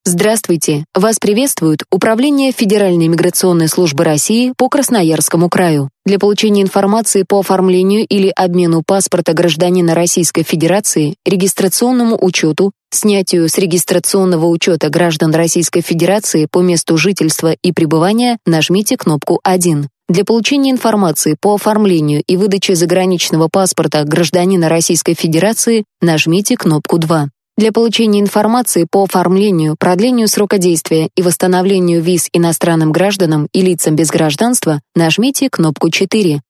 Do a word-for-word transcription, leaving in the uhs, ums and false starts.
Здравствуйте! Вас приветствует Управление Федеральной миграционной службы России по Красноярскому краю. Для получения информации по оформлению или обмену паспорта гражданина Российской Федерации, регистрационному учету, снятию с регистрационного учета граждан Российской Федерации по месту жительства и пребывания нажмите кнопку один. Для получения информации по оформлению и выдаче заграничного паспорта гражданина Российской Федерации нажмите кнопку два. Для получения информации по оформлению, продлению срока действия и восстановлению виз иностранным гражданам и лицам без гражданства нажмите кнопку четыре.